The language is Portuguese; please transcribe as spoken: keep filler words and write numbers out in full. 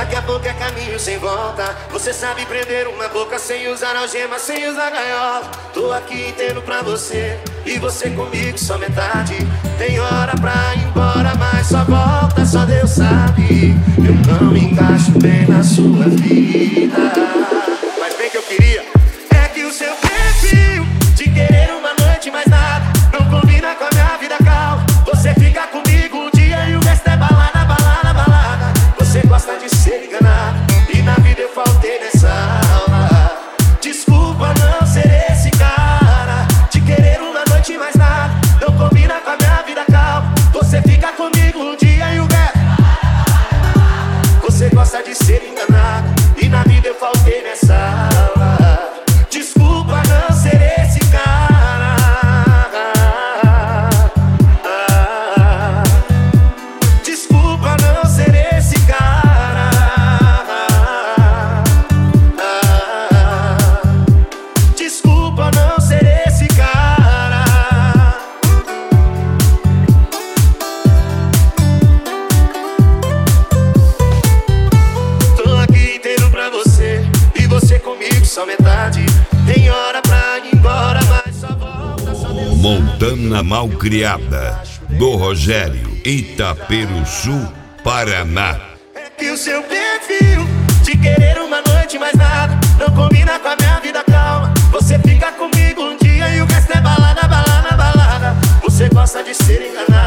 Daqui a pouco é caminho sem volta. Você sabe prender uma boca sem usar algema, sem usar gaiola. Tô aqui inteiro pra você e você comigo só metade. Tem hora pra ir embora, mas só volta, só Deus sabe. Eu não me encaixo bem na sua vida. Mas bem que eu queria é que o seu perfil de querer uma noite mais nada não combina com a minha vida calma. Você fica comigo o dia e o resto é balada, balada, balada. Você gosta de ser enganado e na vida eu faltei nessa aula. Desculpa não ser esse cara de querer uma noite mais nada não combina com a minha vida calma. Você fica comigo um dia e o resto. Você gosta de ser enganado e na vida eu faltei nessa aula. Desculpa não ser esse cara. Desculpa não ser esse cara. Desculpa não ser esse cara. Tô aqui inteiro pra você e você comigo só metade. Tem hora pra ir embora, mas só volta, só Deus. Montana Malcriada, do Rogério, Itaperuçu, Paraná. É que o seu perfil de querer uma noite mais nada não combina com a minha vida calma. Você fica comigo um dia e o resto é balada, balada, balada. Você gosta de ser enganado